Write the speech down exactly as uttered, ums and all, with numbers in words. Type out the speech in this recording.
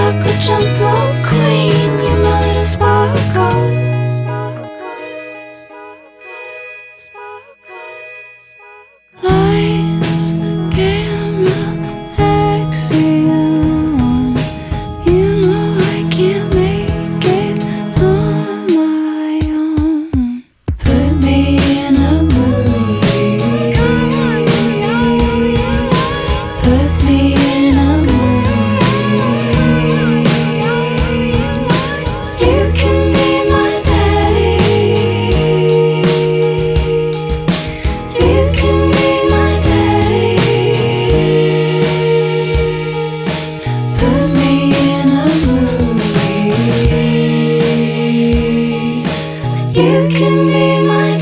sparkle, jump rope queen. You're my little sparkle. Lights, camera, action. You know I can't make it on my own. Put me in a movie. Put me in a movie. You can be my daddy. You can be my daddy. Put me in a movie. You can be my